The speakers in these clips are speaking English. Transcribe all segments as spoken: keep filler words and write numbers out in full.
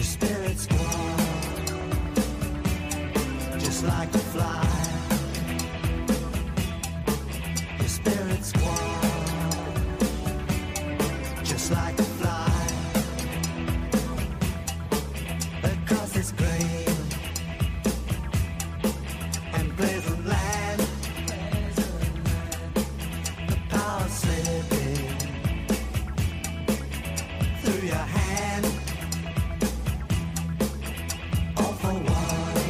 spirit's gone, just like a fly. Your spirit's gone, just like a fly. Across this grave and pleasant land, the power slipping through your hand. All for one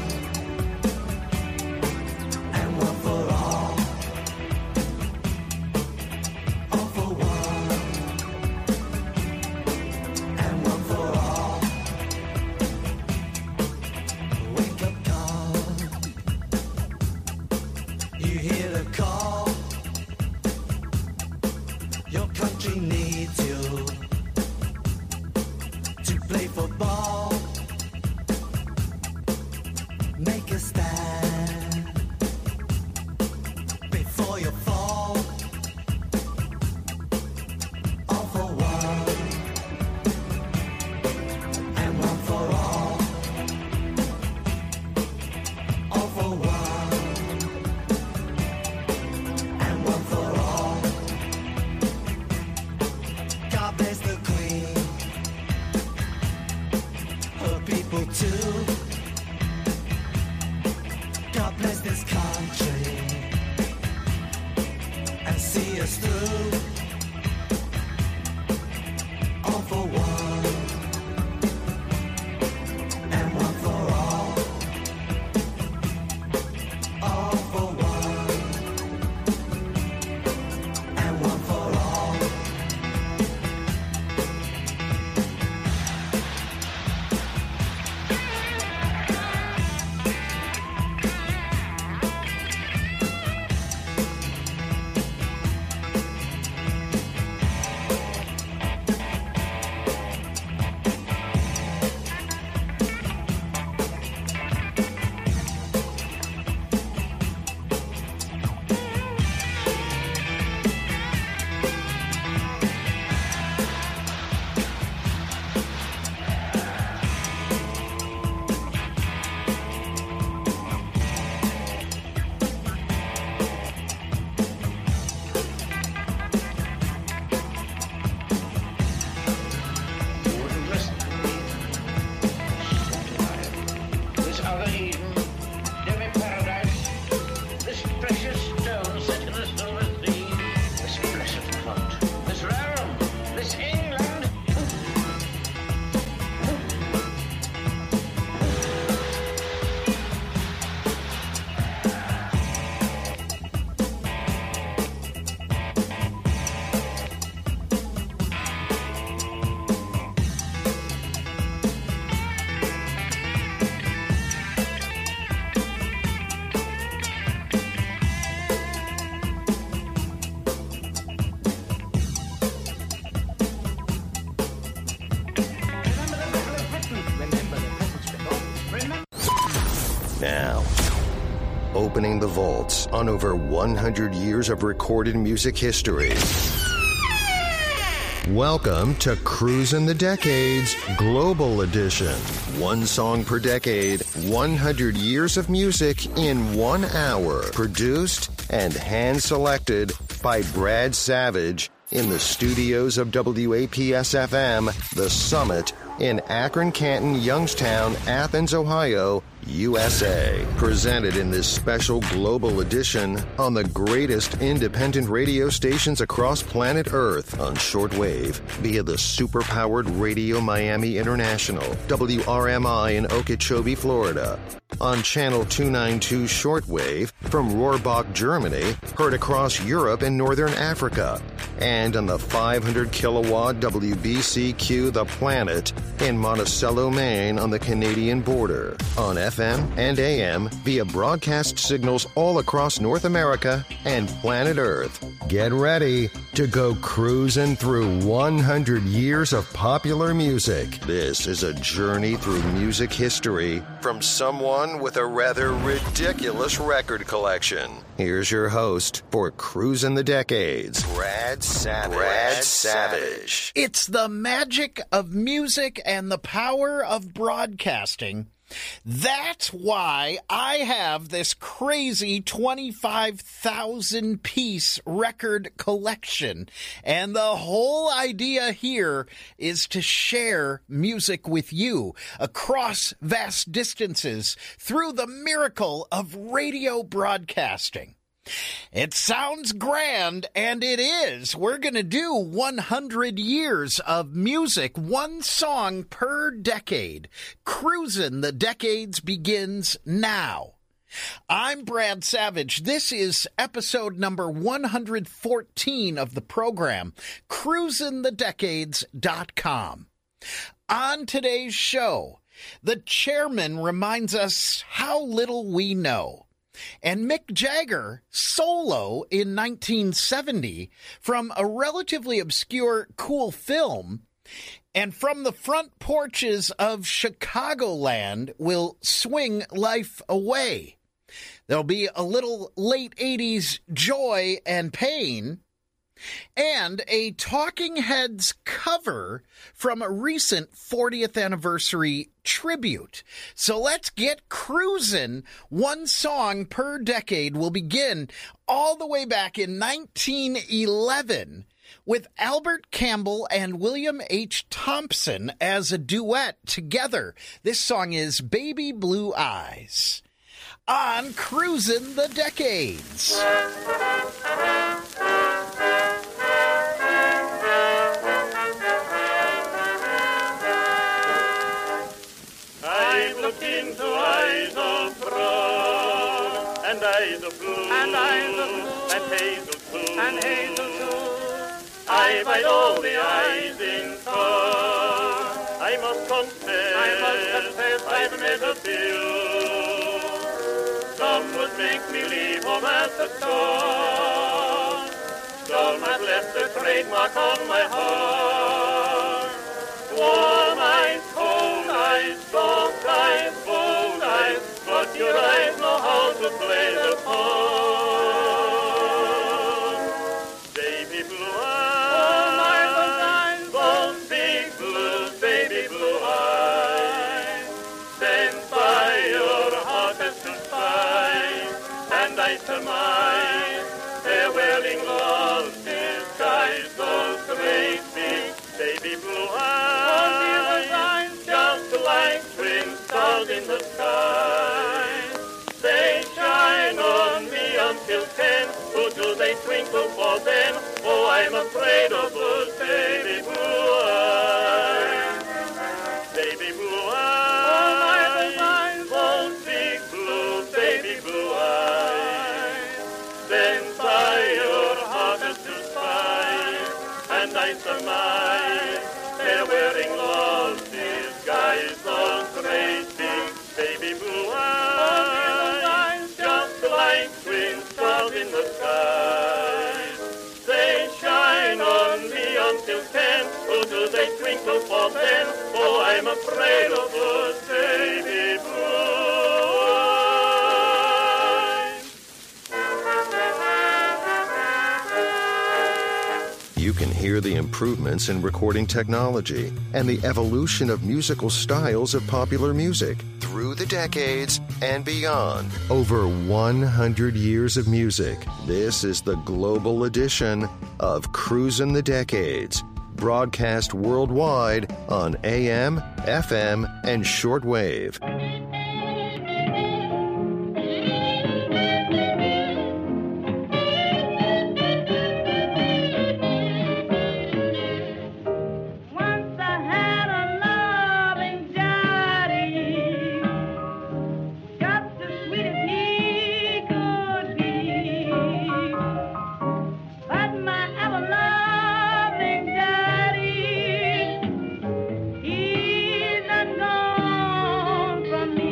and one for all. All for one and one for all. Wake up call, you hear the call. Your country needs you to play football. Make a stand before you fall. All for one and one for all. All for one and one for all. God bless the Queen, her people too. God bless this country and see us through. All for one and one for all. All for one and one for all. This other Eden, demi paradise, this precious stone set in a silver sea, this blessed plot, this realm, this England. Now, opening the vaults on over one hundred years of recorded music history. Welcome to Cruisin' the Decades Global Edition. One song per decade, one hundred years of music in one hour. Produced and hand-selected by Brad Savage in the studios of W A P S F M, The Summit, in Akron, Canton, Youngstown, Athens, Ohio, U S A. Presented in this special global edition on the greatest independent radio stations across planet Earth on shortwave via the super-powered Radio Miami International, W R M I in Okeechobee, Florida. On Channel two ninety-two shortwave from Rohrbach, Germany, heard across Europe and Northern Africa. And on the five hundred kilowatt W B C Q The Planet in Monticello, Maine on the Canadian border. On F F M, and A M via broadcast signals all across North America and planet Earth. Get ready to go cruising through one hundred years of popular music. This is a journey through music history from someone with a rather ridiculous record collection. Here's your host for Cruising the Decades, Brad Savage. Brad Savage. It's the magic of music and the power of broadcasting. That's why I have this crazy twenty-five thousand piece record collection. And the whole idea here is to share music with you across vast distances through the miracle of radio broadcasting. It sounds grand, and it is. We're going to do one hundred years of music, one song per decade. Cruising the Decades begins now. I'm Brad Savage. This is episode number one hundred fourteen of the program, cruising the decades dot com. On today's show, the chairman reminds us how little we know. And Mick Jagger solo in nineteen seventy from a relatively obscure cool film, and from the front porches of Chicagoland will swing life away. There'll be a little late eighties joy and pain, and a Talking Heads cover from a recent fortieth anniversary tribute. So let's get cruising. One song per decade will begin all the way back in nineteen eleven with Albert Campbell and William H. Thompson as a duet together. This song is Baby Blue Eyes on Cruising the Decades. I've looked into eyes of brown, and eyes of blue, and eyes of blue, and hazel too, and hazel too. I've eyed all the eyes in turn. I must confess, I must confess, I've met a few. Some would make me leave home at the start. Some have left a trademark on my heart. Warm eyes, cold eyes, soft eyes, bold eyes, but your eyes know how to play the part. Baby blue eyes, those big blue, baby blue eyes, sent by your heart as to sight, and I surmise they're wearing love's disguise, those great big baby blue eyes. In the sky, they shine on me until ten. Who do they twinkle for then? Oh, I'm afraid of those baby blue eyes. Baby blue eyes, those big blue, baby blue eyes. Then by your heart as to sight, and I surmise they're wearing love's disguise, those great baby blue eyes, just like twin stars in the sky. They shine on me until ten. Who do they twinkle for then? Oh, I'm afraid of those baby blue eyes. You can hear the improvements in recording technology and the evolution of musical styles of popular music through the decades and beyond. Over one hundred years of music. This is the global edition of Cruising the Decades, broadcast worldwide on A M, F M, and shortwave. From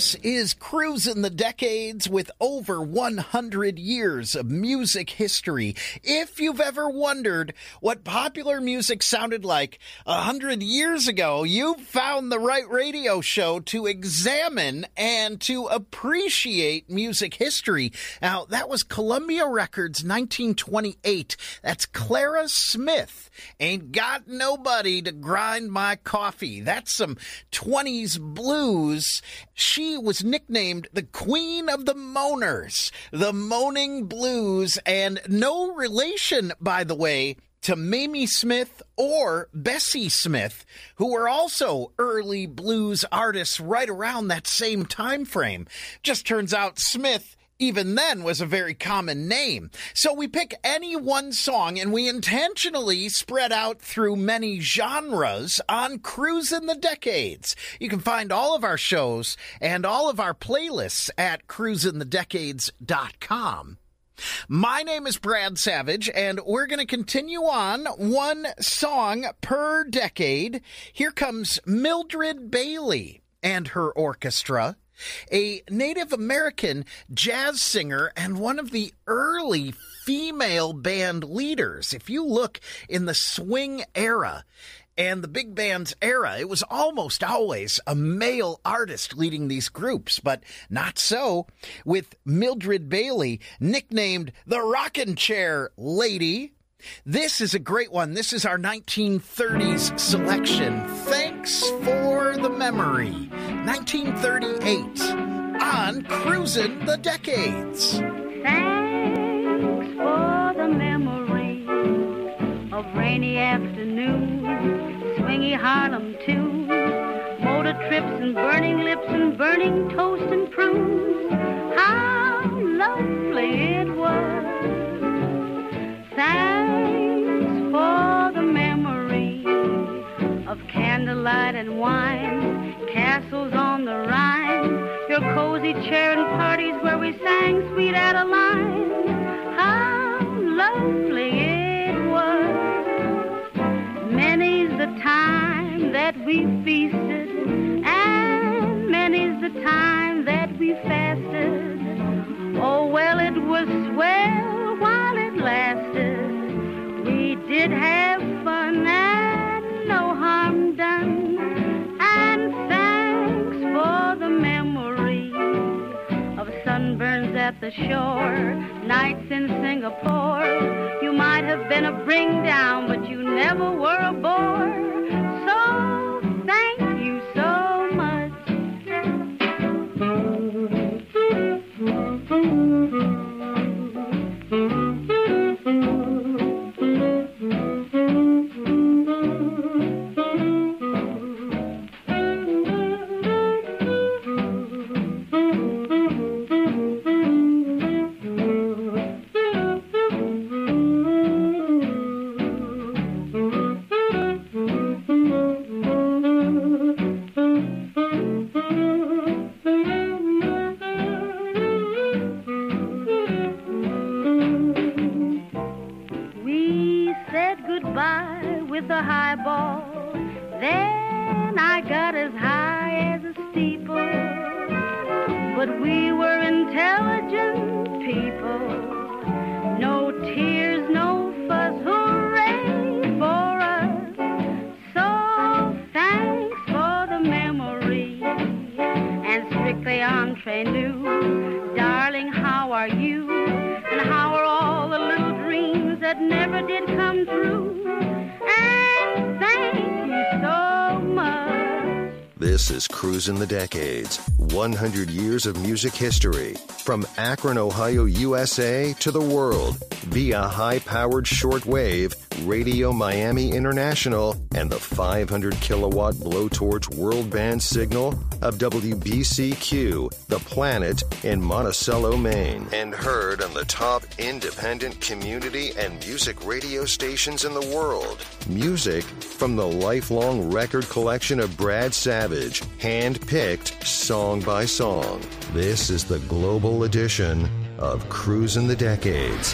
This is Cruising the Decades with over one hundred years of music history. If you've ever wondered what popular music sounded like one hundred years ago, you've found the right radio show to examine and to appreciate music history. Now, that was Columbia Records, nineteen twenty-eight. That's Clara Smith. Ain't Got Nobody to Grind My Coffee. That's some twenties blues. She was nicknamed the Queen of the Moaners, the Moaning Blues, and no relation, by the way, to Mamie Smith or Bessie Smith, who were also early blues artists right around that same time frame. Just turns out Smith, even then, was a very common name. So we pick any one song and we intentionally spread out through many genres on Cruising the Decades. You can find all of our shows and all of our playlists at cruising the decades dot com. My name is Brad Savage, and we're going to continue on one song per decade. Here comes Mildred Bailey and her orchestra, a Native American jazz singer and one of the early female band leaders. If you look in the swing era and the big band's era, it was almost always a male artist leading these groups, but not so with Mildred Bailey, nicknamed the Rockin' Chair Lady. This is a great one. This is our nineteen thirties selection. Thanks for the Memory. nineteen thirty-eight on Cruising the Decades. Thanks for the memory of rainy afternoons, swingy Harlem tunes, motor trips and burning lips and burning toast and prunes. How lovely it was. Thanks for the memory of candlelight and wine, castles on the Rhine, your cozy chair and parties where we sang Sweet Adeline. How lovely it was. Many's the time that we feasted, and many's the time that we fasted. Oh, well, it was swell while it lasted. We did have fun and no harm done. And thanks for the memory of sunburns at the shore, nights in Singapore. You might have been a bring down, but you never were a bore. So thank you so much. In the Decades, one hundred years of music history, from Akron, Ohio, U S A to the world, via high-powered shortwave, Radio Miami International, and the five hundred kilowatt blowtorch world band signal of W B C Q, The Planet in Monticello, Maine, and heard on the top independent community and music radio stations in the world. Music from the lifelong record collection of Brad Savage, hand-picked song by song. This is the global edition of Cruising the Decades.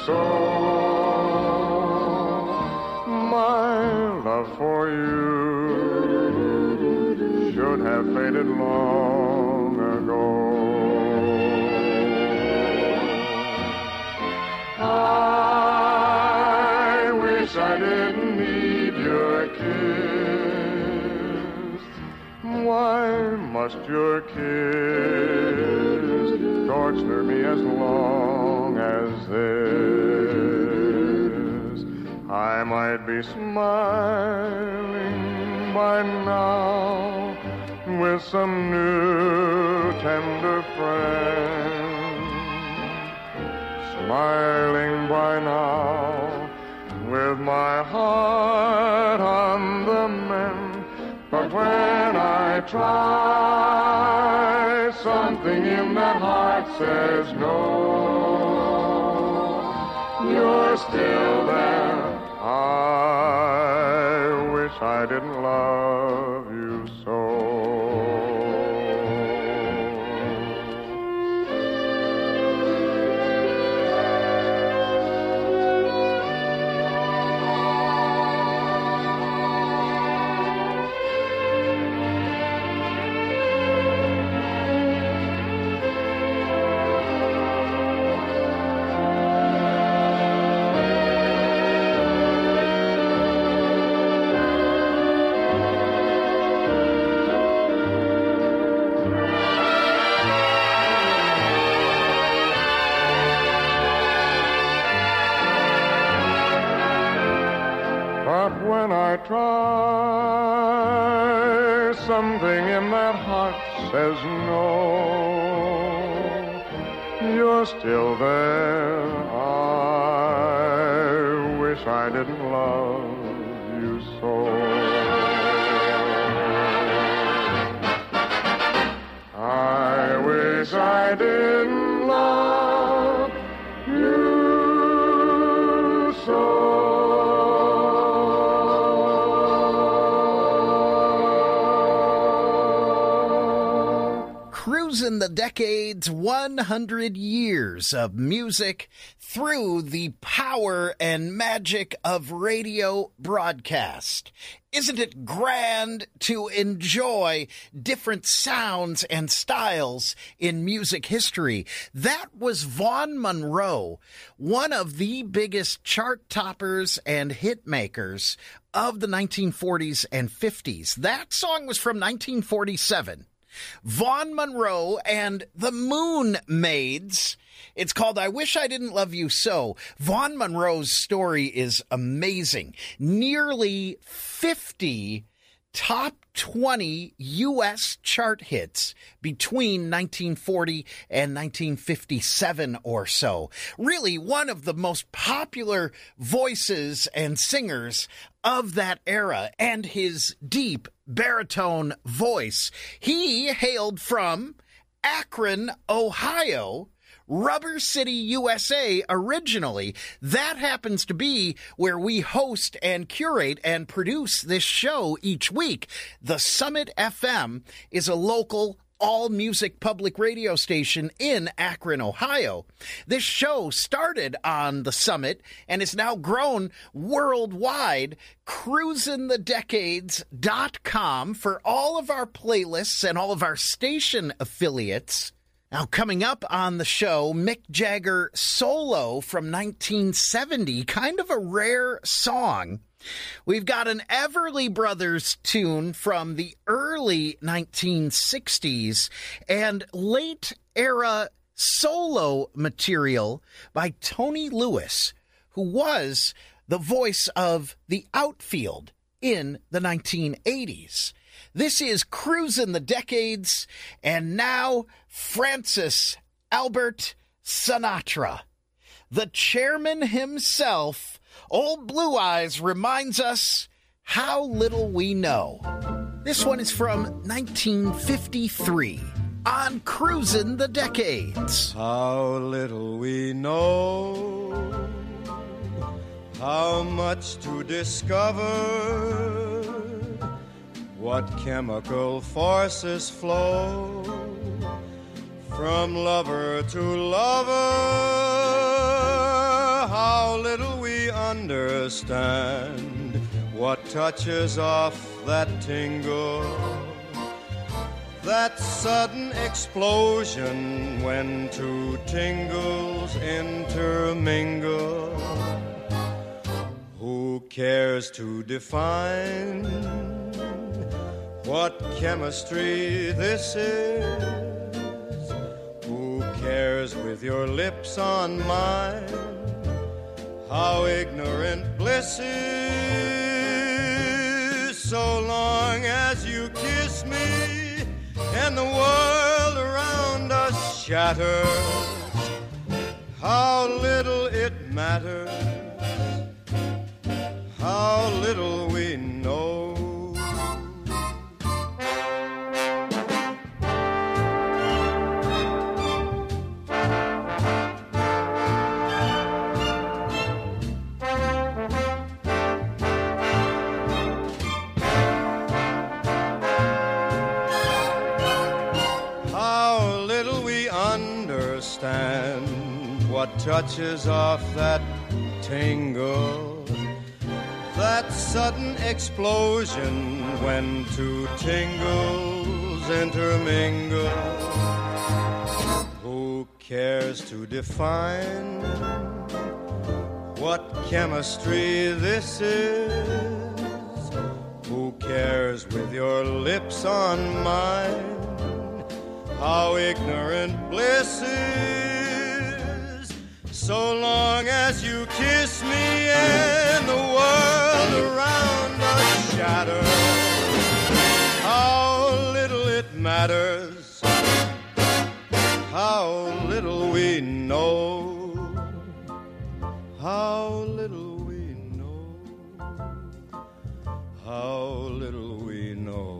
so. My love for you should have faded long ago. I wish I didn't need your kiss. Why must your kiss torture me as long as this? I might be smiling by now with some new tender friend, smiling by now with my heart on the mend. But when I try, something in that heart says no. You're still there. I wish I didn't love you so. When I try, something in that heart says no. You're still there. I wish I didn't love you so. I wish I didn't love you so. Cruising the decades, one hundred years of music through the power and magic of radio broadcast. Isn't it grand to enjoy different sounds and styles in music history? That was Vaughn Monroe, one of the biggest chart toppers and hit makers of the nineteen forties and fifties. That song was from nineteen forty-seven. Vaughn Monroe and the Moon Maids. It's called I Wish I Didn't Love You So. Vaughn Monroe's story is amazing. Nearly fifty top twenty U S chart hits between nineteen forty and nineteen fifty-seven or so. Really one of the most popular voices and singers of that era, and his deep baritone voice. He hailed from Akron, Ohio, Rubber City, U S A originally. That happens to be where we host and curate and produce this show each week. The Summit F M is a local all-music public radio station in Akron, Ohio. This show started on the Summit and is now grown worldwide. cruisin the decades dot com for all of our playlists and all of our station affiliates. Now, coming up on the show, Mick Jagger solo from nineteen seventy, kind of a rare song. We've got an Everly Brothers tune from the early nineteen sixties and late-era solo material by Tony Lewis, who was the voice of the outfield in the nineteen eighties. This is Cruisin' the Decades, and now Francis Albert Sinatra. The chairman himself, Old Blue Eyes, reminds us how little we know. This one is from nineteen fifty-three on Cruisin' the Decades. How little we know, how much to discover, what chemical forces flow from lover to lover. understand what touches off that tingle, that sudden explosion when two tingles intermingle. Who cares to define what chemistry this is? Who cares with your lips on mine how ignorant bliss is? So long as you kiss me and the world around us shatters, how little it matters, how little we know. What touches off that tingle, that sudden explosion when two tingles intermingle. Who cares to define what chemistry this is? Who cares with your lips on mine how ignorant bliss is? So long as you kiss me and the world around us shatters, how little it matters, how little we know, how little we know, how little we know.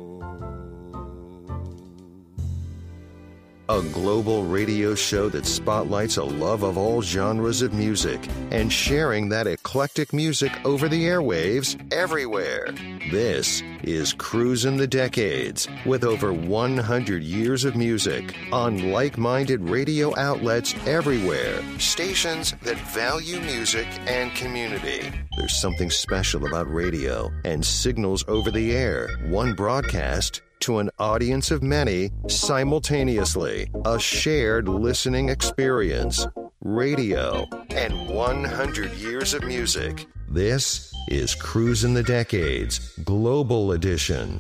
A global radio show that spotlights a love of all genres of music and sharing that eclectic music over the airwaves everywhere. This is Cruisin' the Decades, with over one hundred years of music on like-minded radio outlets everywhere, stations that value music and community. There's something special about radio and signals over the air, one broadcast to an audience of many simultaneously. A shared listening experience. Radio and one hundred years of music. This is Cruisin' the Decades, Global Edition.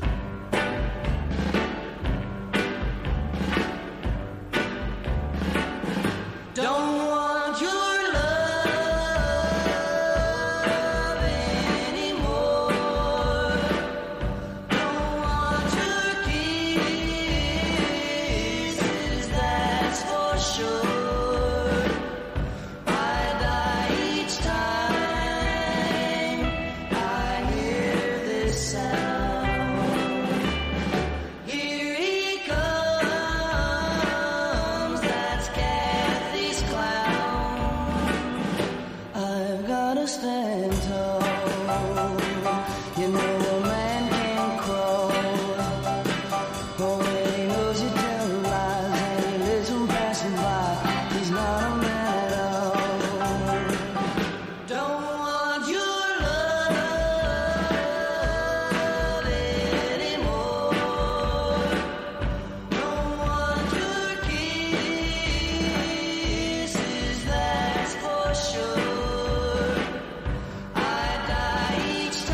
Each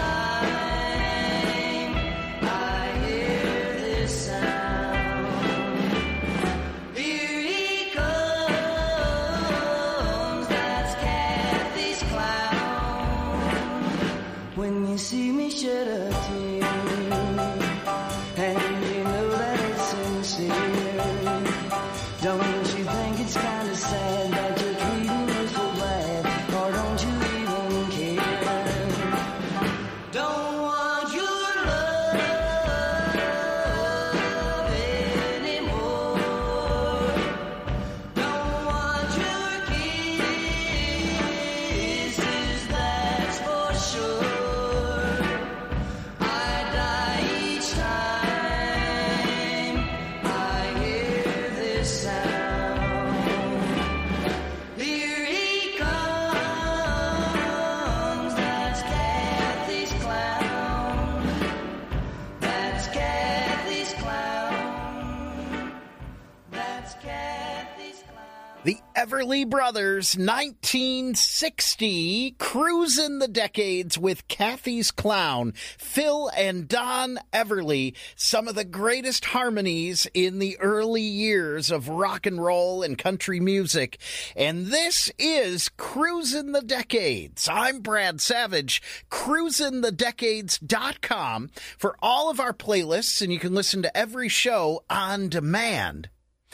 Everly Brothers, nineteen sixty, Cruising the Decades with Kathy's Clown, Phil and Don Everly, some of the greatest harmonies in the early years of rock and roll and country music. And this is Cruising the Decades. I'm Brad Savage, cruising the decades dot com for all of our playlists, and you can listen to every show on demand.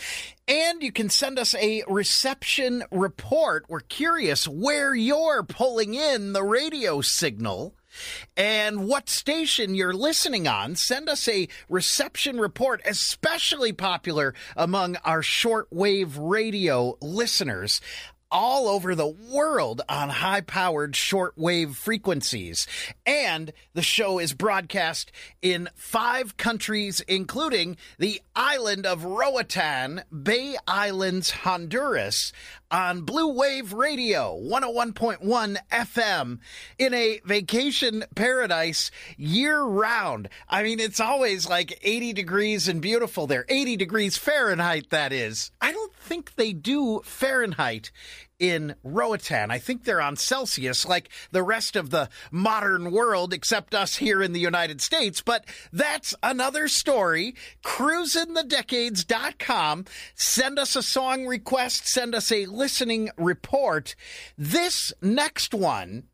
And you can send us a reception report. We're curious where you're pulling in the radio signal and what station you're listening on. Send us a reception report, especially popular among our shortwave radio listeners all over the world on high-powered shortwave frequencies. And the show is broadcast in five countries, including the island of Roatan, Bay Islands, Honduras, on Blue Wave Radio, one oh one point one F M, in a vacation paradise year-round. I mean, it's always like eighty degrees and beautiful there. eighty degrees Fahrenheit, that is. I don't think they do Fahrenheit in Roatan. I think they're on Celsius like the rest of the modern world, except us here in the United States. But that's another story. cruising the decades dot com. Send us a song request. Send us a listening report. This next one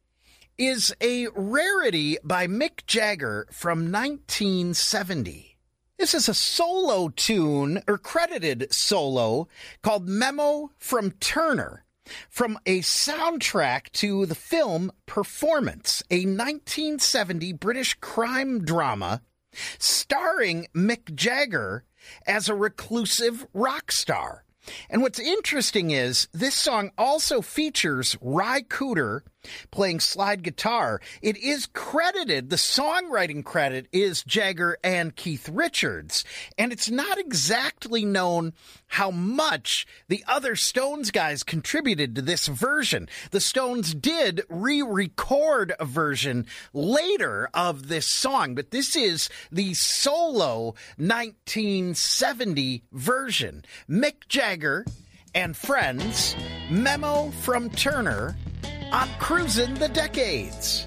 is a rarity by Mick Jagger from nineteen seventy. This is a solo tune, or credited solo, called Memo from Turner, from a soundtrack to the film Performance, a nineteen seventy British crime drama starring Mick Jagger as a reclusive rock star. And what's interesting is this song also features Ry Cooder playing slide guitar. It is credited, the songwriting credit is Jagger and Keith Richards, and it's not exactly known how much the other Stones guys contributed to this version. The Stones did re-record a version later of this song, but this is the solo nineteen seventy version. Mick Jagger and Friends, Memo from Turner, on Cruising the Decades.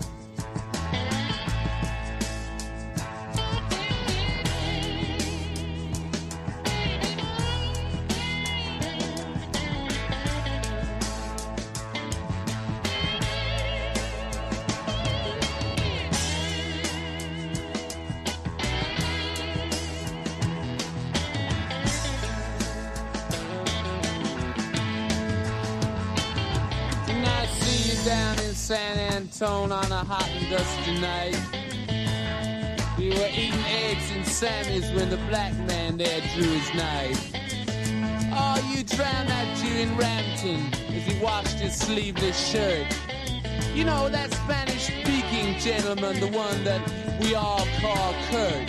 Down in San Antone on a hot and dusty night, we were eating eggs and Sammy's when the black man there drew his knife. Oh, you drowned that Jew in Rampton as he washed his sleeveless shirt. You know, that Spanish-speaking gentleman, the one that we all call Kurt.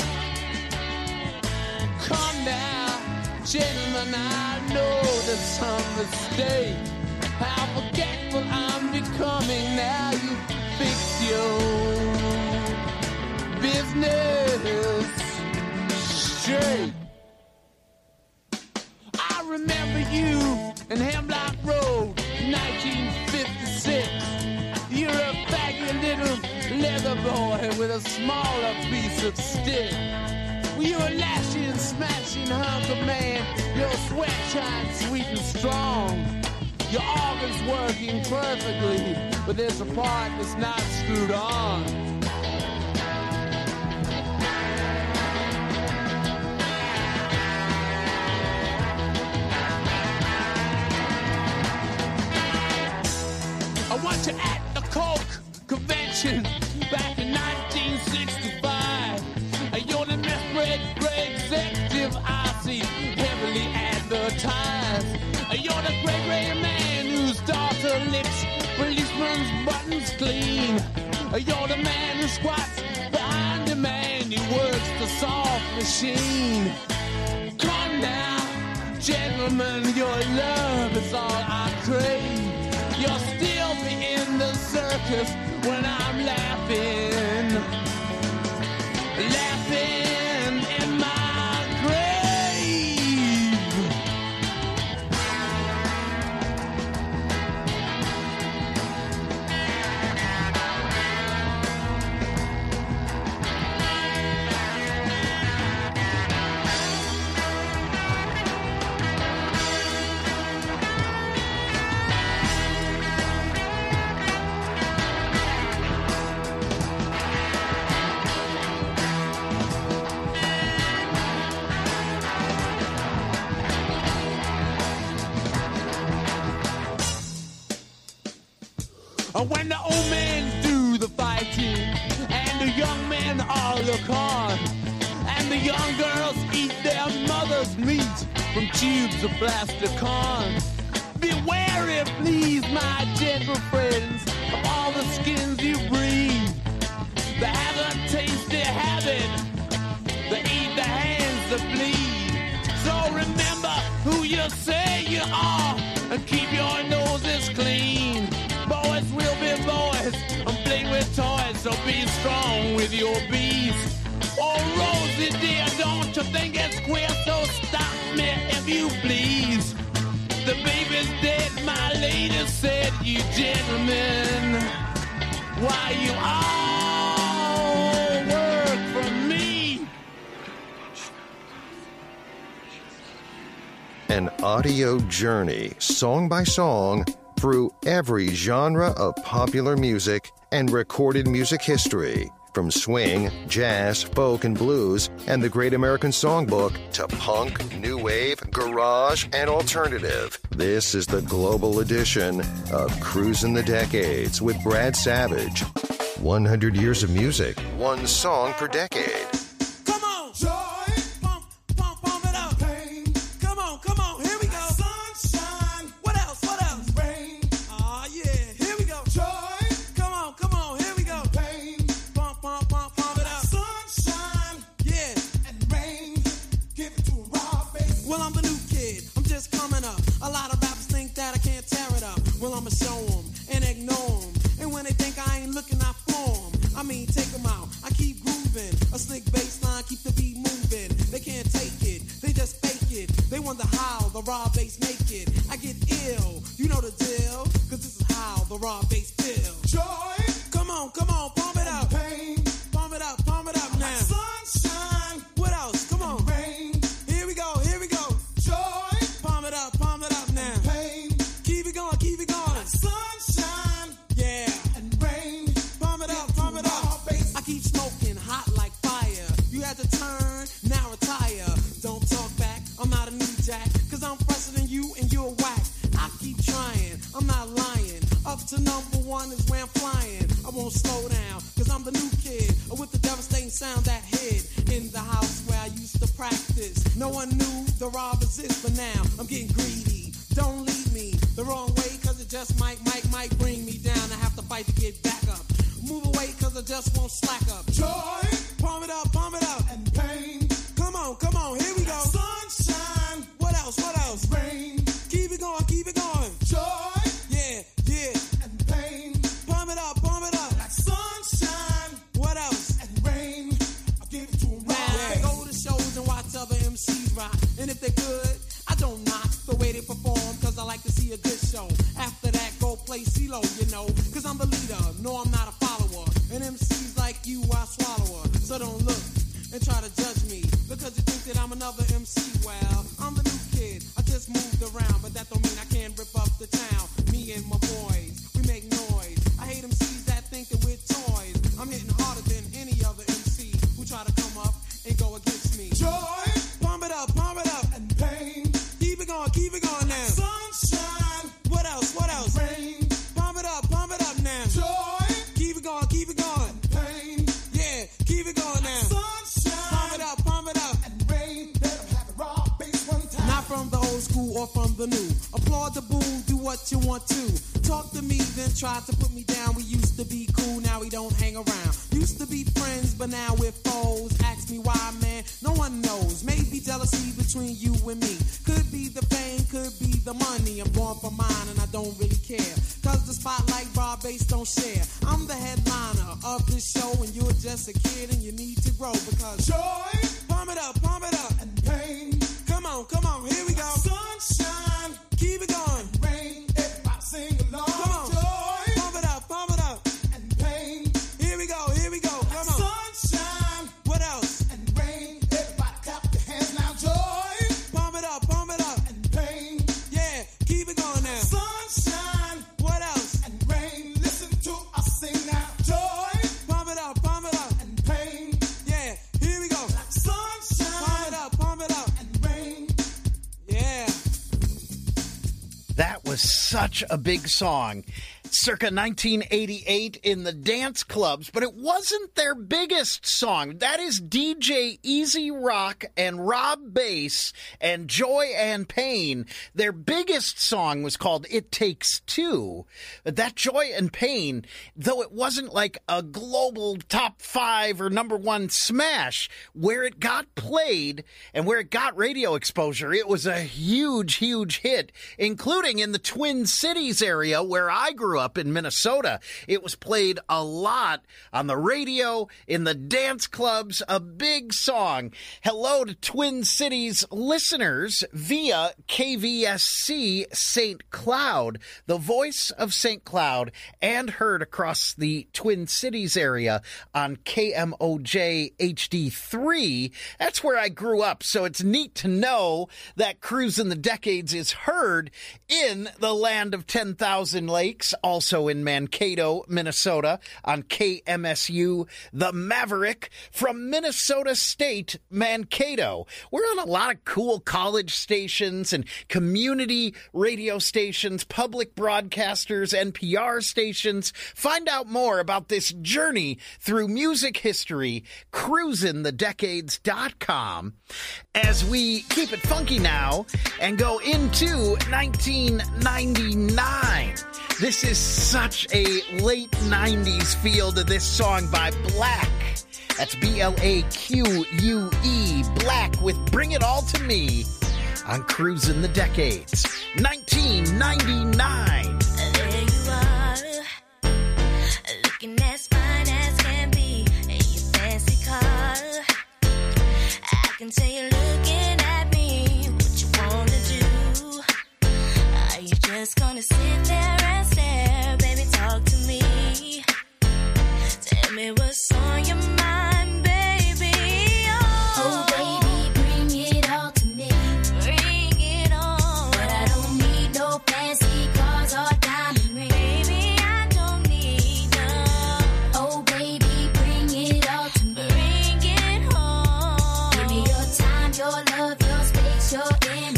Come now, gentlemen, I know there's some mistake. How forgetful I'm becoming. Now you fix your business straight. I remember you in Hemlock Road, nineteen fifty-six. You're a baggy little leather boy with a smaller piece of stick. Well, you're a lashing and smashing hunk of man. Your sweat shines sweet and strong. Your organ's working perfectly, but there's a part that's not screwed on. I want you at the Coke convention back in nineteen sixty-five. You're the misread great executive I see heavily advertised. You're the great great man whose daughter licks policeman's buttons clean. You're the man who squats behind the man who works the soft machine. Come now, gentlemen, your love is all I crave. You'll still be in the circus when I'm laughing, laughing in my grave. When the old men do the fighting and the young men all look on, and the young girls eat their mother's meat from tubes of plastic corn. Be wary, please, my gentle friends, of all the skins you breathe. They haven't tasted habit, they eat the hands that bleed. So remember who you say you are, and keep your noses clean. Boys will be boys, and play with toys, so be strong with your bees. Oh, Rosie dear, don't you think it's queer, so stop me if you please. The baby's dead, my lady said, you gentlemen, why you all work for me. An audio journey, song by song, through every genre of popular music and recorded music history. From swing, jazz, folk, and blues, and the Great American Songbook to punk, new wave, garage, and alternative. This is the global edition of Cruising the Decades with Brad Savage. one hundred years of music, one song per decade. Come on, joy, pump, pump, pump it up. Pain, come on, come on, here we go. Sunshine, what else, what else? Rain, oh yeah, here we go. Joy, come on, come on, here we go. Pain, pump, pump, pump, pump it up. Sunshine, yeah, and rain, give it to a raw face. Well, I'm the new kid, I'm just coming up. A lot of rappers think that I can't tear it up. Well, I'ma show them and ignore them. And when they think I ain't looking, I form. I mean, take them out. I keep grooving. A slick bass line, keep the beat moving. They can't take it. They just fake it. They wonder how the raw bass make it. I get ill. You know the deal. Cause this is how the raw bass feel. Joy. Come on, come on. Pump it up. Pain. Pump it up, pump it up now. Sunshine. What else? Come on. Rain. Here we go, here we go. Joy. Pump it up, pump it up now. Pain. Keep it going, keep it going. Sunshine. Yeah. And rain. Pump it up, pump it up. I keep smoking hot like fire. You had to turn, now retire. Don't talk back, I'm not a new jack. Cause I'm fresher than you and you're whack. I keep trying, I'm not lying. Up to number one is where I'm flying. I won't slow down, cause I'm the new kid with the devastating sound that hid in the house where I used to practice. No one knew the raw exists, but now I'm getting greedy. Don't lead me the wrong way, cause it just might, might, might bring me down. I have to fight to get back up. Move away, cause I just won't slack up. Joy, pump it up, pump it up. And pain, come on, come on, here we go. Sunshine, what else, what else? Rain, keep it going, keep it going. Joy, yeah, yeah. And pain, pump it up, pump it up. Like sunshine, what else? And rain, I'll give it to them right. Now, I go to shows and watch other M Cs rock. And if they're good, I don't knock the way they perform, cause I like to see a good show. After that, go play CeeLo, you know, cause I'm the leader, no I'm not a follower. And M Cs like you, I swallow her. So don't look and try to judge me, because you think that I'm another M C. Well, I'm the new kid, I just moved around, but that don't mean I can't rip up the town. Me and my boys, we make noise. I hate M Cs that think that we're toys. I'm hitting harder than any other M C who try to come up and go against me. Joy, pump it up, pump it up. And pain, keep it going, keep it going now. Sunshine, what else, what else? Rain, pump it up, pump it up now. Joy, keep it going, keep it going. And pain, yeah, keep it going now. Sunshine, pump it up, pump it up. And rain, let them have it raw bass one time. Not from the old school or from the new. Applaud the boom, do what you want to. Talk to me, then try to put me down. We used to be cool, now we don't hang around. Used to be friends, but now we're foes. Ask me why, man, no one knows. Maybe jealousy between you and me. Could be the fame, could be the money. I'm going for mine and I don't really care. Cause the spotlight raw bass don't share. I'm the headliner of this show and you're just a kid and you need to grow. Because joy, pump it up, pump it up. And pain, come on, come on, here we go. Sunshine, keep it going. Rain, everybody sing along. Come on, joy, pump it up, pump it up. And pain, here we go, here we go. Come on. Sunshine, what else? And rain, everybody clap your hands now. Joy, pump it up, pump it up. And pain, yeah, keep it going now. Sunshine, what else? And rain, listen to us sing now. Joy, pump it up, pump it up. And pain, yeah, here we go. Like sunshine, pump it up, pump it up. And rain, yeah. That was such a big song. circa nineteen eighty-eight in the dance clubs, but it wasn't their biggest song. That is D J Easy Rock and Rob Bass and Joy and Pain. Their biggest song was called It Takes Two. But that Joy and Pain, though it wasn't like a global top five or number one smash, where it got played and where it got radio exposure, it was a huge, huge hit, including in the Twin Cities area where I grew up in Minnesota. It was played a lot on the radio, in the dance clubs, a big song. Hello to Twin Cities listeners via K V S C Saint Cloud, the voice of Saint Cloud, and heard across the Twin Cities area on K M O J H D three. That's where I grew up, so it's neat to know that Cruisin' the Decades is heard in the land of ten thousand lakes, also in Mankato, Minnesota, on K M S U, the Maverick from Minnesota State, Mankato. We're on a lot of cool college stations and community radio stations, public broadcasters, N P R stations. Find out more about this journey through music history, cruisin the decades dot com. As we keep it funky now and go into nineteen ninety-nine. This is such a late nineties feel to this song by Black. That's B L A Q U E, Black with Bring It All to Me on Cruisin' the Decades, nineteen ninety-nine. There you are, looking as fine as can be in your fancy car. I can tell you're looking at me, what you wanna do. Are you just gonna sit there and stare? Baby, talk to me. Tell me what's on your mind, baby. Oh, oh baby, bring it all to me. Bring it on. But I don't need no fancy cars or diamond rings. Baby, I don't need none. Oh, baby, bring it all to me. Bring it home. Give me your time, your love, your space, your energy.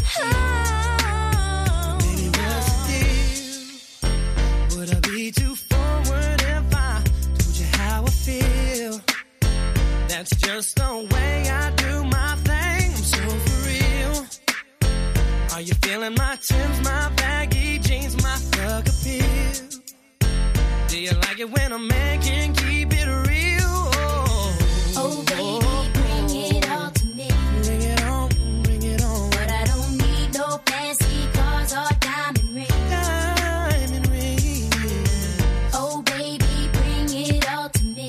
Oh, baby, what's the deal? Would I be too forward if I told you how I feel? That's just the way I do my thing. I'm so for real. Are you feeling my Timbs, my baggy jeans, my thug appeal? Do you like it when a man can keep it real? Oh, oh baby, bring it all to me. Bring it on, bring it on. But I don't need no fancy cars or diamond rings. Diamond ring. Oh baby, bring it all to me.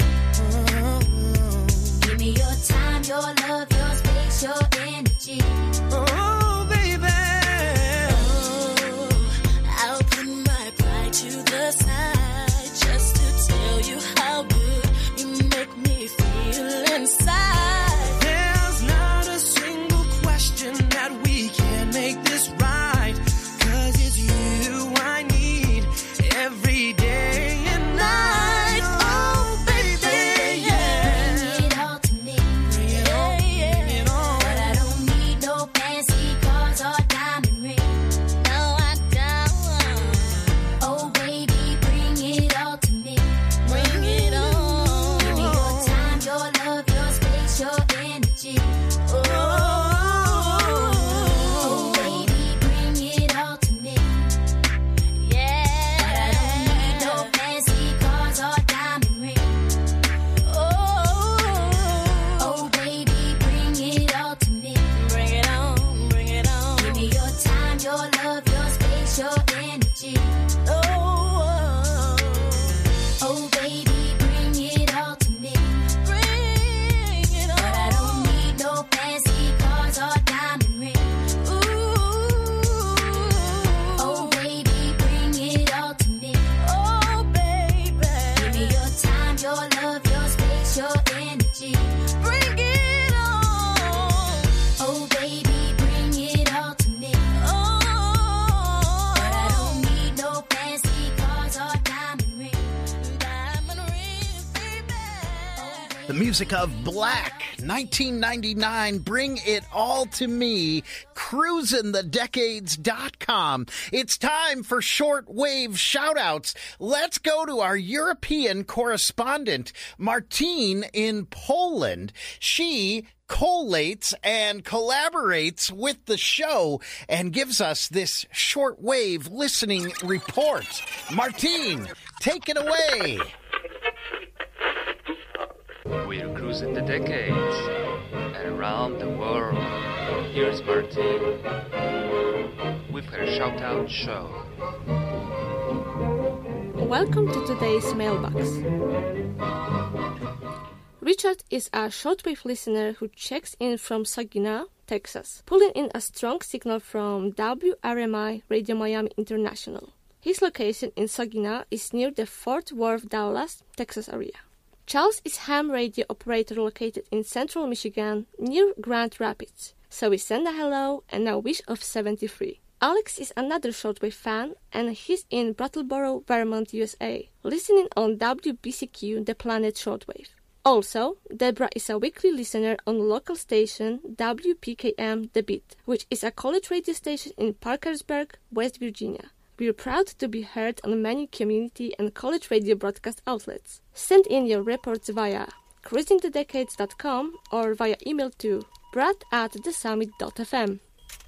Oh, Give me your time, your love, your space, your energy. oh, baby. Oh, I'll put my pride to the side just to tell you how good you make me feel inside. There's not a single question that we can make this right. 'Cause it's you I need every day and night. Oh, baby, yeah. Bring it all to me. Bring it on, bring it on. But I don't need no fancy cars or diamond rings. No, I don't. Oh, baby, bring it all to me. Bring it on. Give me your time, your love, your space, your energy. Oh, oh, baby, bring it all to me. Yeah. But I don't need no fancy cars or diamond rings. Oh, oh, baby, bring it all to me. Bring it on, bring it on. Give me your time, your love, your space, your energy. Oh, oh, baby, bring it all to me. Bring it on. But I don't need no fancy cars or diamond rings. Ooh, oh, baby, bring it all to me. Oh, baby, give me your time, your love, your space, your energy. Bring it on. Oh, baby, bring it all to me. Oh, but I don't need no fancy cars or diamond rings. Diamond rings, baby. Oh, The music of Black, nineteen ninety-nine, Bring It All to Me, cruisin the decades dot com. It's time for shortwave shoutouts. Let's go to our European correspondent, Martine in Poland. She collates and collaborates with the show and gives us this shortwave listening report. Martine, take it away. We're cruising the decades and around the world. Here's Martine with her shout-out show. Welcome to today's mailbox. Richard is a shortwave listener who checks in from Saginaw, Texas, pulling in a strong signal from W R M I Radio Miami International. His location in Saginaw is near the Fort Worth, Dallas, Texas area. Charles is ham radio operator located in central Michigan near Grand Rapids, so we send a hello and a wish of seventy-three. Alex is another shortwave fan and he's in Brattleboro, Vermont, U S A, listening on W B C Q, the Planet Shortwave. Also, Deborah is a weekly listener on the local station W P K M The Beat, which is a college radio station in Parkersburg, West Virginia. We are proud to be heard on many community and college radio broadcast outlets. Send in your reports via cruising the decades dot com or via email to brad at the summit dot f m.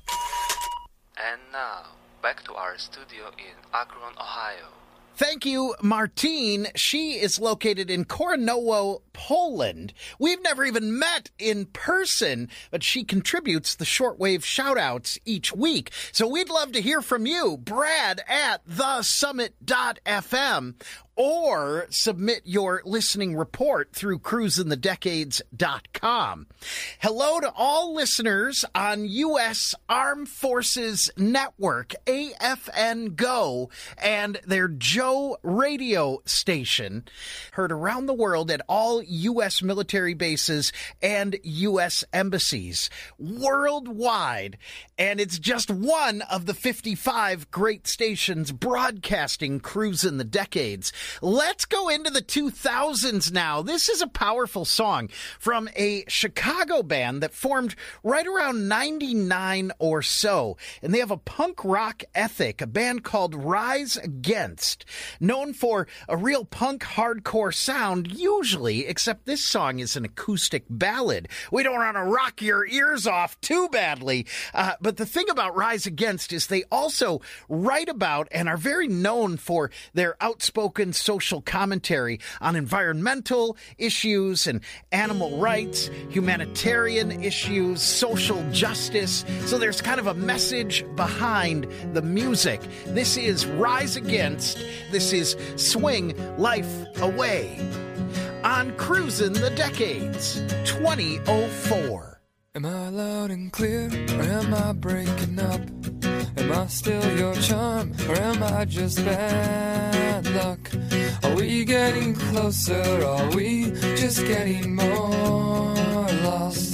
And now, back to our studio in Akron, Ohio. Thank you, Martine. She is located in Koranowo, Poland. We've never even met in person, but she contributes the shortwave shoutouts each week. So we'd love to hear from you, Brad at the summit dot f m, or submit your listening report through cruisin the decades dot com. Hello to all listeners on U S Armed Forces Network, A F N Go, and their Joe radio station, heard around the world at all U S military bases and U S embassies worldwide. And it's just one of the fifty-five great stations broadcasting Cruisin' the Decades. Let's go into the two thousands now. This is a powerful song from a Chicago band that formed right around ninety-nine or so. And they have a punk rock ethic, a band called Rise Against, known for a real punk hardcore sound usually, except this song is an acoustic ballad. We don't want to rock your ears off too badly. Uh, but the thing about Rise Against is they also write about and are very known for their outspoken social commentary on environmental issues and animal rights, humanitarian issues, social justice. So there's kind of a message behind the music. This is Rise Against. This is Swing Life Away on Cruisin' the Decades twenty oh four. Am I loud and clear, or am I breaking up? Am I still your charm, or am I just bad luck? Are we getting closer, are we just getting more lost?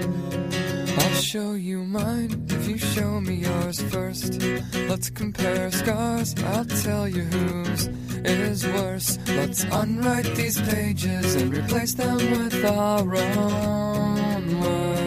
I'll show you mine if you show me yours first. Let's compare scars, I'll tell you whose is worse. Let's unwrite these pages and replace them with our own words.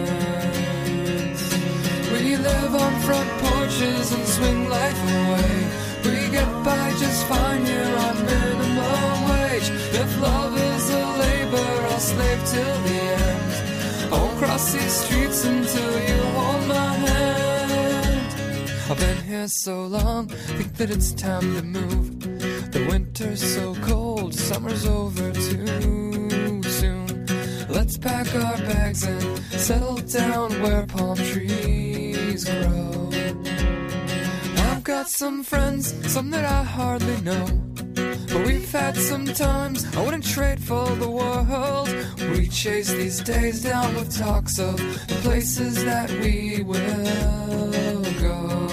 We live on front porches and swing life away. We get by just fine here on minimum wage. If love is a labor, I'll slave till the end. I won't cross these streets until you hold my hand. I've been here so long, think that it's time to move. The winter's so cold, summer's over too soon. Let's pack our bags and settle down where palm trees grow. I've got some friends, some that I hardly know, but we've had some times I wouldn't trade for the world. We chase these days down with talks of the places that we will go.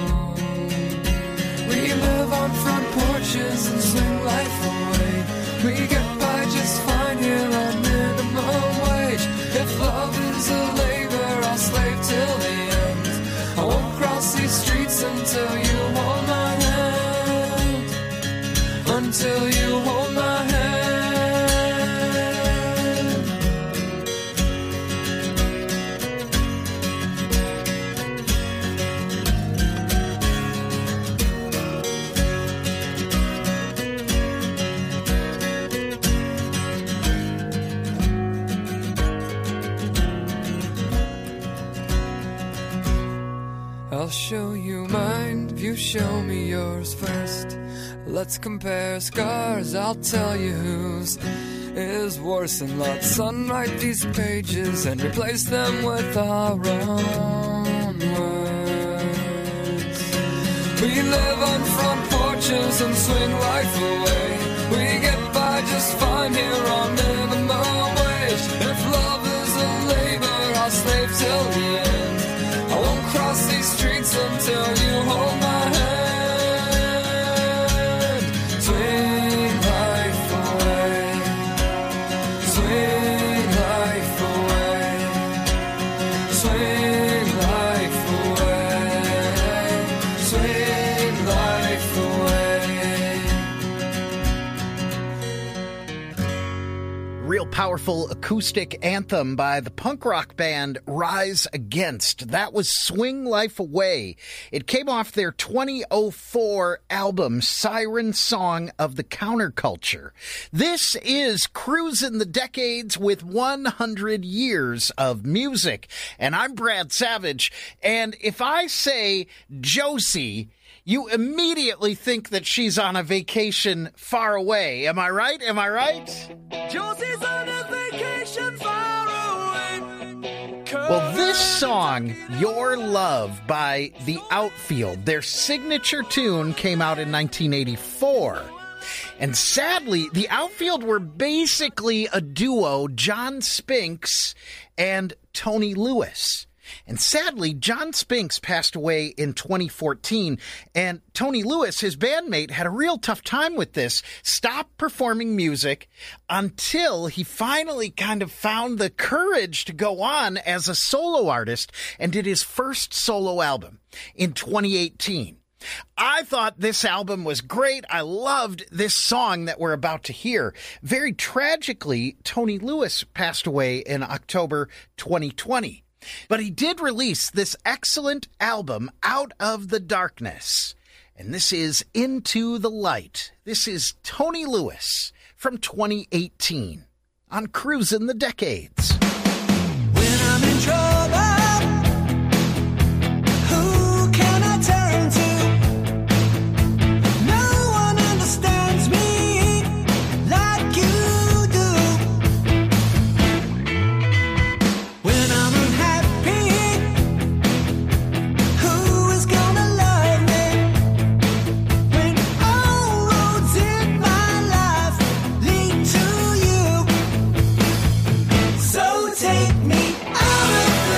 We live on front porches and swing life away. We get by just fine here on minimum wage. If love is a labor, I'll slave till the end. I won't cross these streets until you hold my hand. Until you hold my hand. I'll show you mine if you show me yours first. Let's compare scars, I'll tell you whose is worse than let's unwrite these pages and replace them with our own words. We live on front porches and swing life away. We get by just fine here on minimum wage. If love is a labor, I'll slave till the end. I won't cross these streets until you hold my hand. Swing life away. Swing life away. Swing life away. Swing life away. Real powerful acoustic anthem by the punk rock band Rise Against. That was Swing Life Away. It came off their twenty oh four album, Siren Song of the Counterculture. This is Cruisin' the Decades with one hundred years of music. And I'm Brad Savage. And if I say Josie, you immediately think that she's on a vacation far away. Am I right? Am I right? Josie's on a vacation far away. Well, this song, Your Love by The Outfield, their signature tune, came out in nineteen eighty-four. And sadly, The Outfield were basically a duo, John Spinks and Tony Lewis. And sadly, John Spinks passed away in twenty fourteen, and Tony Lewis, his bandmate, had a real tough time with this, stopped performing music until he finally kind of found the courage to go on as a solo artist and did his first solo album in twenty eighteen. I thought this album was great. I loved this song that we're about to hear. Very tragically, Tony Lewis passed away in October twenty twenty. But he did release this excellent album, Out of the Darkness. And this is Into the Light. This is Tony Lewis from twenty eighteen on Cruisin' the Decades. When I'm in trouble, who can I turn to? No one understands me like you do. When I'm who is gonna love me when all roads in my life lead to you? So take me out of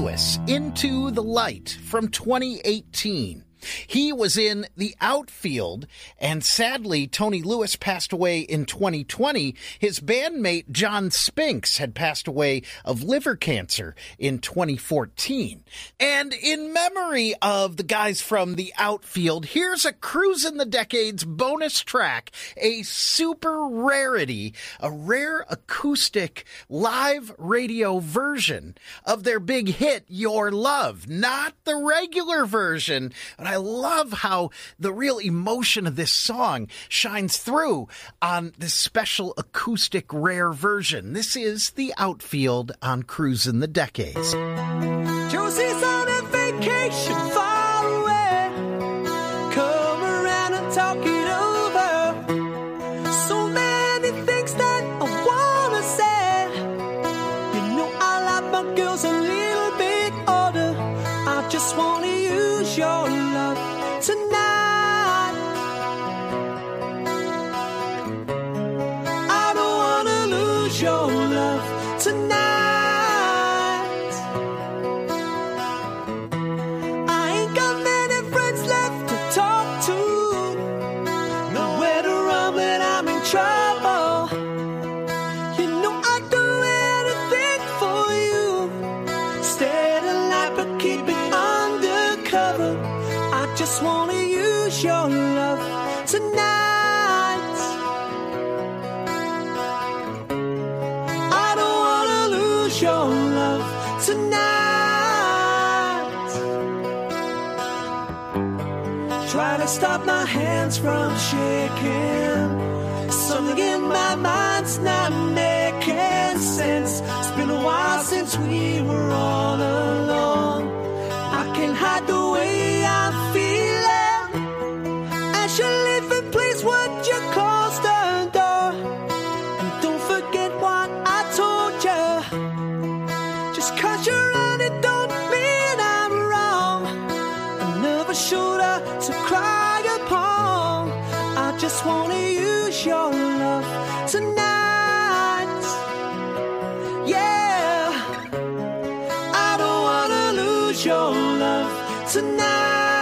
Lewis, Into the Light from twenty eighteen. He was in The Outfield, and sadly, Tony Lewis passed away in twenty twenty. His bandmate, John Spinks, had passed away of liver cancer in twenty fourteen. And in memory of the guys from The Outfield, here's a Cruisin' the Decades bonus track, a super rarity, a rare acoustic live radio version of their big hit, Your Love. Not the regular version, but I love how the real emotion of this song shines through on this special acoustic rare version. This is The Outfield on Cruisin' the Decades. Josie's on a vacation far away. Come around and talk it over. So many things that I wanna say. You know I like my girls a little bit older. I just wanna use your love tonight. I don't wanna lose your love tonight. I ain't got many friends left to talk to. Nowhere to run when I'm in trouble. You know I'd do anything for you. Stay alive but keep it undercover. I just wanna use your love tonight. I don't wanna lose your love tonight. Try to stop my hands from shaking. Something in my mind's not making sense. It's been a while since we were all alone. I can't hide the way I'm feeling. As you leave it, please would you close the door? And don't forget what I told you. Just cause you're on it don't mean I'm wrong. I'm never shoulder to cry upon. I just wanna use your love tonight. Yeah, I don't wanna lose your love tonight.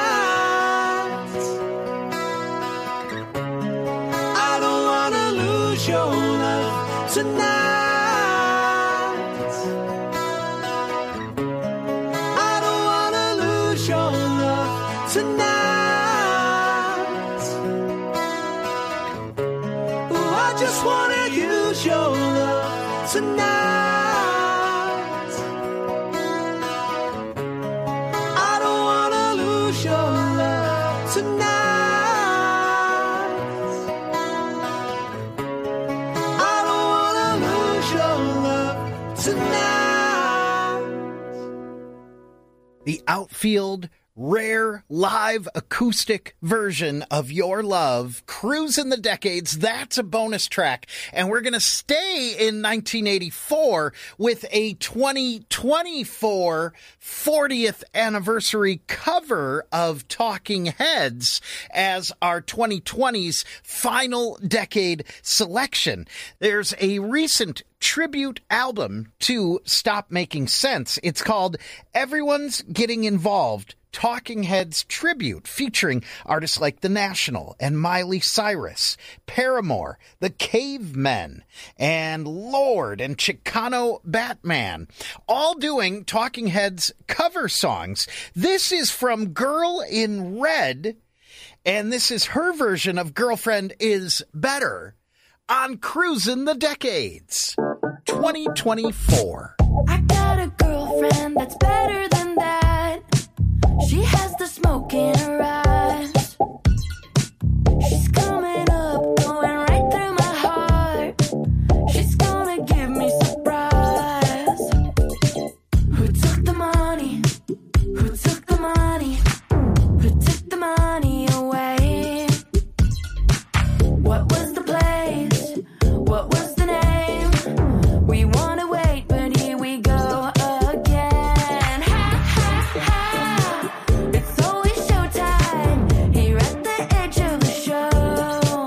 I don't wanna lose your love tonight. I don't wanna lose your love tonight. Ooh, I just wanna use your love tonight. I don't wanna lose your love tonight. I don't wanna lose your love tonight. The Outfield rare live acoustic version of Your Love, Cruisin' the Decades. That's a bonus track. And we're going to stay in nineteen eighty-four with a twenty twenty-four fortieth anniversary cover of Talking Heads as our twenty twenty's final decade selection. There's a recent tribute album to Stop Making Sense. It's called Everyone's Getting Involved, Talking Heads Tribute, featuring artists like The National and Miley Cyrus, Paramore, The Cavemen, and Lorde and Chicano Batman, all doing Talking Heads cover songs. This is from Girl in Red, and this is her version of Girlfriend is Better on Cruisin' the Decades twenty twenty-four. I got a girlfriend that's better than that. She has the smoke in her eyes. She's coming up, going right through my heart. She's gonna give me surprise. Who took the money? Who took the money? Who took the money away? What was the place? What was the name? We wanna wait, but here we go again. Ha ha ha! It's always showtime here at the edge of the show.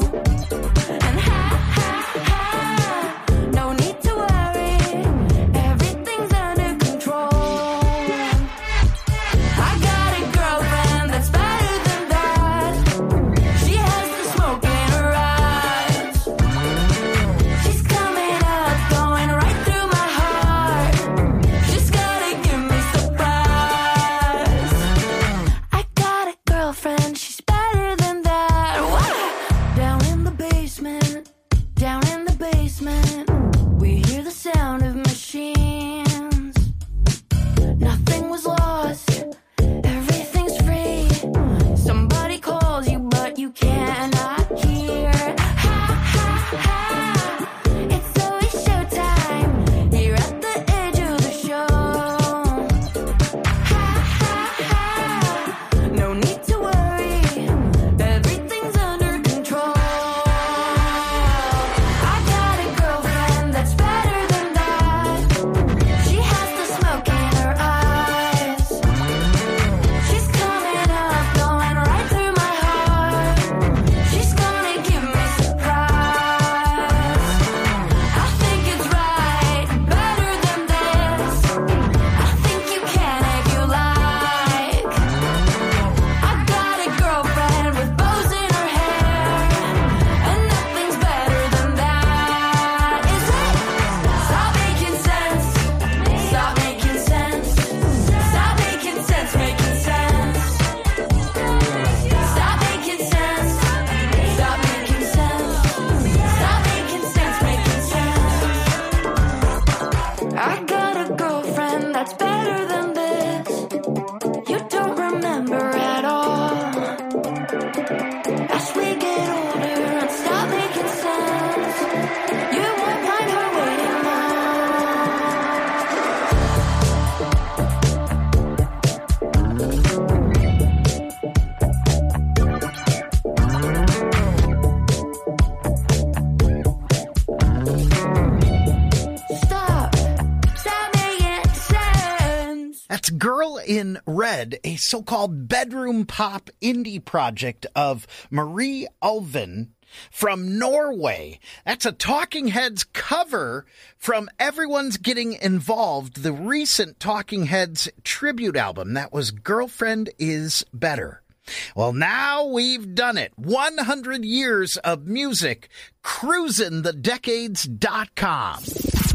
basement. We hear the sound of machines. Nothing was lost. Everything's free. Somebody calls you, but you cannot hear. Ha ha ha. It's always showtime. You're at the edge of the show. Ha ha ha. No need to worry. Everything's under control. I got a girlfriend that's better than that. She has the smoke in her eyes. She's coming up, going right through my heart. She's gonna give me surprise. I think it's right, better than this. I think you can if you like. I got a girlfriend with bows in her hair, and nothing's better than that. Is it? Stop making sense. Stop making sense. Stop making sense, making sense. Stop making sense. Stop making sense. Stop making sense, making sense. I got a girlfriend that's better than this. You don't remember at all. As we get older and stop making sense, you won't find her waiting Stop. Stop making sense. That's Girl in Red, a so-called bedroom pop indie project of Marie Ulven from Norway. That's a Talking Heads cover from Everyone's Getting Involved, the recent Talking Heads tribute album. That was Girlfriend is Better. Well, now we've done it. one hundred years of music. Cruisin' the Decades dot com.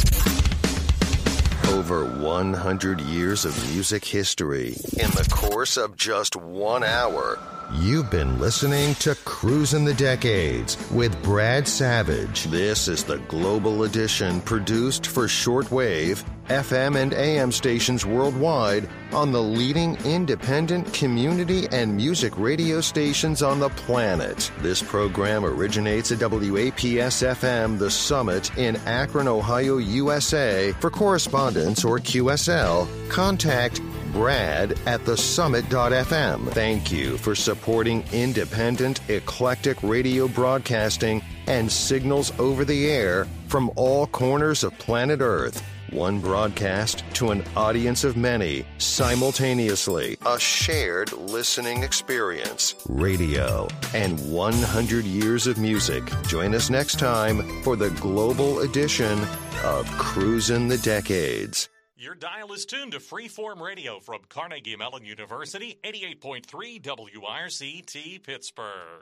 Over one hundred years of music history in the course of just one hour. You've been listening to Cruisin' the Decades with Brad Savage. This is the Global Edition produced for shortwave, F M and A M stations worldwide on the leading independent community and music radio stations on the planet. This program originates at W A P S F M The Summit in Akron, Ohio, U S A. For correspondence or Q S L, contact Brad at the summit dot f m. Thank you for supporting independent, eclectic radio broadcasting and signals over the air from all corners of planet Earth. One broadcast to an audience of many, simultaneously. A shared listening experience. Radio and one hundred years of music. Join us next time for the global edition of Cruisin' the Decades. Your dial is tuned to Freeform Radio from Carnegie Mellon University, eighty-eight point three W R C T Pittsburgh.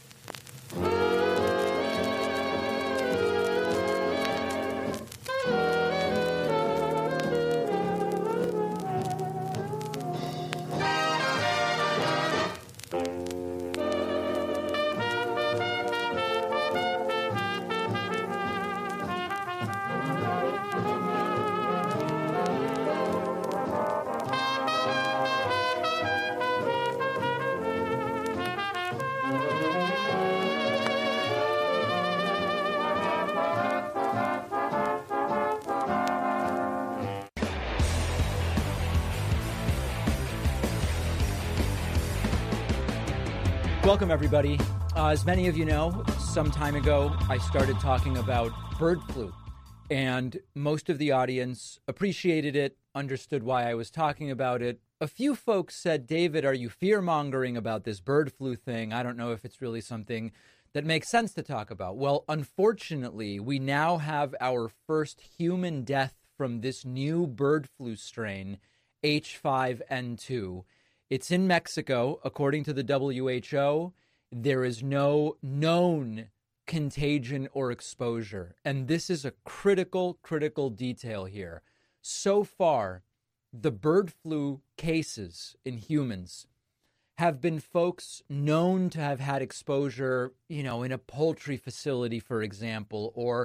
Welcome, everybody. Uh, as many of you know, some time ago, I started talking about bird flu, and most of the audience appreciated it, understood why I was talking about it. A few folks said, David, are you fear-mongering about this bird flu thing? I don't know if it's really something that makes sense to talk about. Well, unfortunately, we now have our first human death from this new bird flu strain, H five N two. It's in Mexico, according to the W H O. There is no known contagion or exposure. And this is a critical, critical detail here. So far, the bird flu cases in humans have been folks known to have had exposure, you know, in a poultry facility, for example, or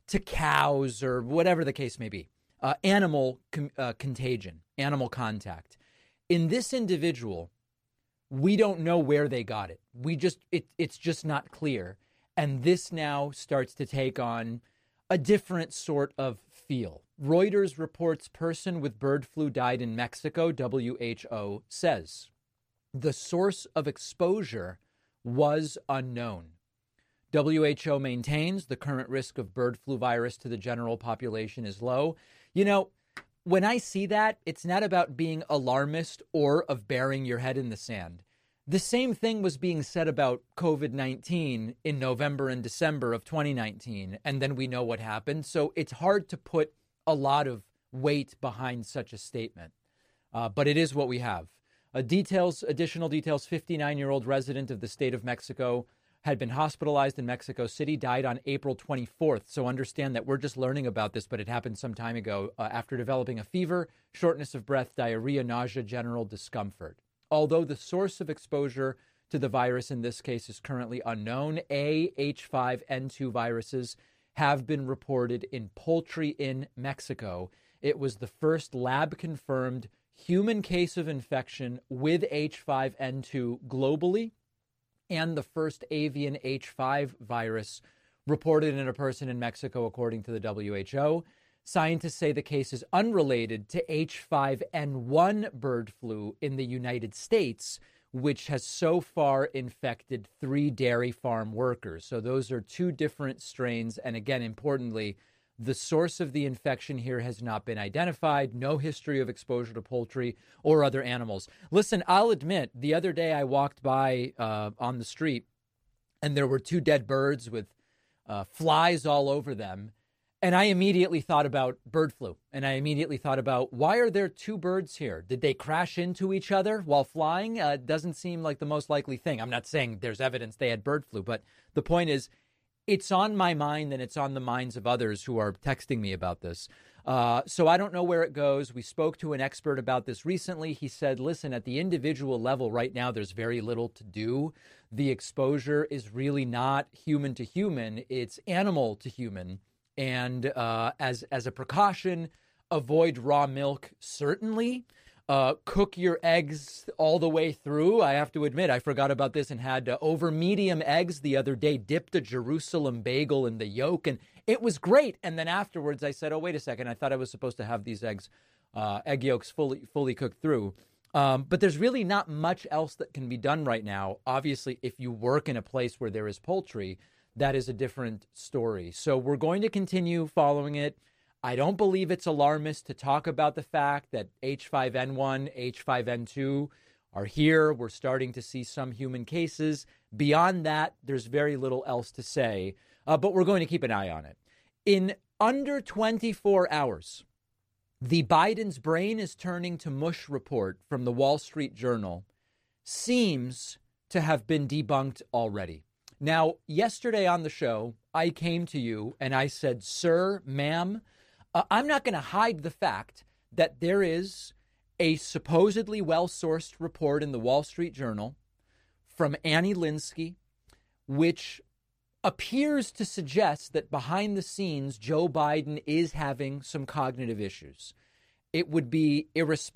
to cows or whatever the case may be. Uh, animal com- uh, contagion, animal contact. In this individual, we don't know where they got it. We just it, it's just not clear. And this now starts to take on a different sort of feel. Reuters reports person with bird flu died in Mexico, W H O says. The source of exposure was unknown. W H O maintains the current risk of bird flu virus to the general population is low. You know, when I see that, it's not about being alarmist or of burying your head in the sand. The same thing was being said about COVID nineteen in November and December of twenty nineteen, and then we know what happened. So it's hard to put a lot of weight behind such a statement, uh, but it is what we have. Uh, details, additional details, fifty-nine-year-old resident of the state of Mexico had been hospitalized in Mexico City, died on April twenty-fourth. So understand that we're just learning about this, but it happened some time ago uh, after developing a fever, shortness of breath, diarrhea, nausea, general discomfort. Although the source of exposure to the virus in this case is currently unknown, A H five N two viruses have been reported in poultry in Mexico. It was the first lab-confirmed human case of infection with H five N two globally, and the first avian H five virus reported in a person in Mexico, according to the W H O. Scientists say the case is unrelated to H five N one bird flu in the United States, which has so far infected three dairy farm workers. So those are two different strains. And again, importantly, the source of the infection here has not been identified. No history of exposure to poultry or other animals. Listen, I'll admit, the other day I walked by uh, on the street and there were two dead birds with uh, flies all over them. And I immediately thought about bird flu. And I immediately thought about, why are there two birds here? Did they crash into each other while flying? Uh, doesn't seem like the most likely thing. I'm not saying there's evidence they had bird flu, but the point is, it's on my mind and it's on the minds of others who are texting me about this. Uh, so I don't know where it goes. We spoke to an expert about this recently. He said, listen, at the individual level right now, there's very little to do. The exposure is really not human to human. It's animal to human. And uh, as as a precaution, avoid raw milk, certainly. Uh, cook your eggs all the way through. I have to admit, I forgot about this and had uh, over medium eggs the other day, dipped a Jerusalem bagel in the yolk, and it was great. And then afterwards, I said, oh, wait a second. I thought I was supposed to have these eggs, uh, egg yolks fully fully cooked through. Um, but there's really not much else that can be done right now. Obviously, if you work in a place where there is poultry, that is a different story. So we're going to continue following it. I don't believe it's alarmist to talk about the fact that H five N one, H five N two are here. We're starting to see some human cases. Beyond that, there's very little else to say, uh, but we're going to keep an eye on it. In under twenty-four hours, the Biden's brain is turning to mush report from the Wall Street Journal seems to have been debunked already. Now, yesterday on the show, I came to you and I said, sir, ma'am, uh, I'm not going to hide the fact that there is a supposedly well-sourced report in the Wall Street Journal from Annie Linsky, which appears to suggest that behind the scenes, Joe Biden is having some cognitive issues. It would be irresponsible